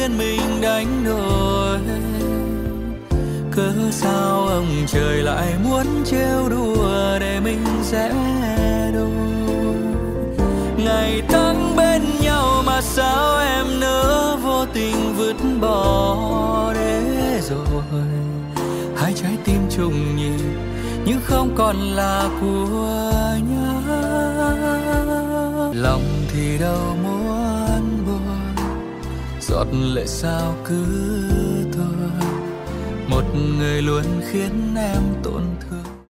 duyên mình đánh đổi. Cớ sao ông trời lại muốn trêu đùa để mình rẽ đôi. Ngày tháng bên nhau mà sao em nỡ vô tình vứt bỏ để rồi. Hai trái tim trùng nhịp nhưng không còn là của nhau. Lòng thì đâu muốn buồn, giọt lệ sao cứ thôi. Một người luôn khiến em tổn thương.